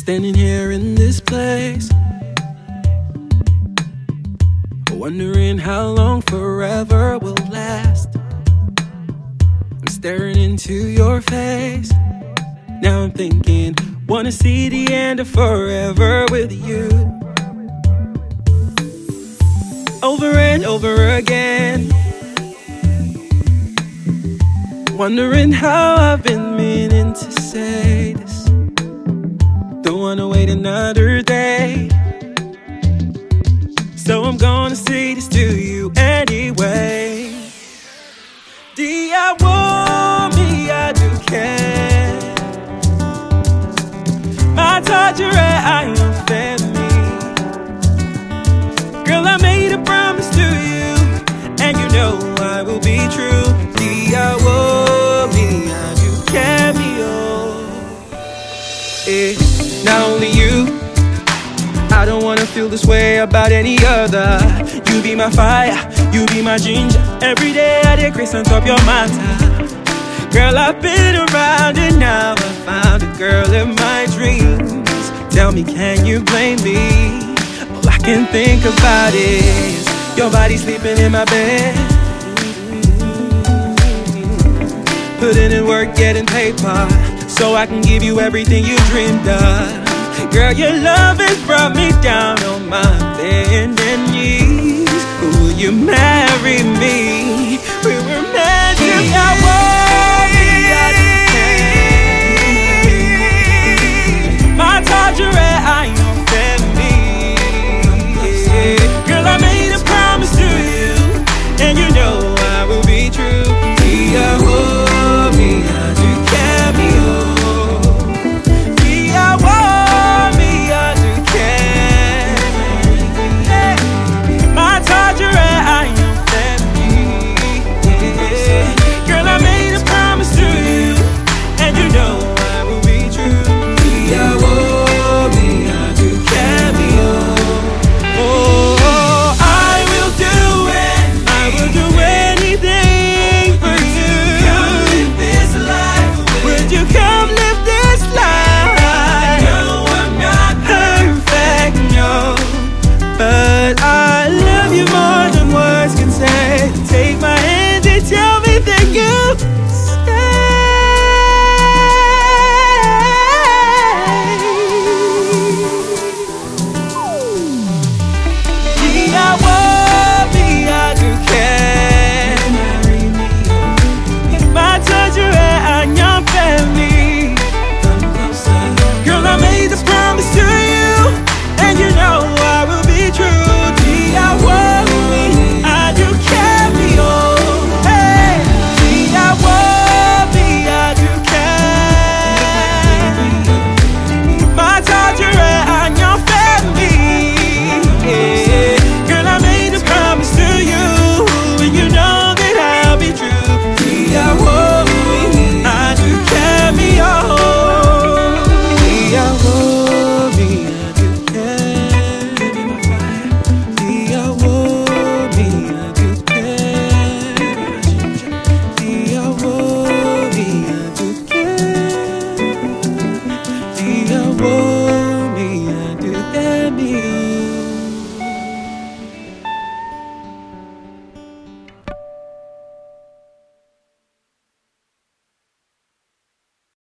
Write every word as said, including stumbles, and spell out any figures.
Standing here in this place, wondering how long forever will last. I'm staring into your face. Now I'm thinking, wanna see the end of forever with you. Over and over again, wondering how I've been meaning to say this. Don't wanna wait another day, so I'm gonna say this to you anyway. Di uomini du che ma toglie I offend me. Girl, I made a promise to you, and you know I will be true. Di uomini du che mio. Eh, not only you, I don't wanna feel this way about any other. You be my fire, you be my ginger. Every day I decrease on top your matter. Girl, I've been around and now I found a girl in my dreams. Tell me, can you blame me? All I can think about is your body sleeping in my bed, putting in work, getting paper, so I can give you everything you dreamed of. Girl, your love has brought me down on my bended knees. Will you marry me? We were meant to be. My toglie I offend me. Girl, I made a promise to you, and you know I will be true. Di uomini du che mio. Di uomini du che mio.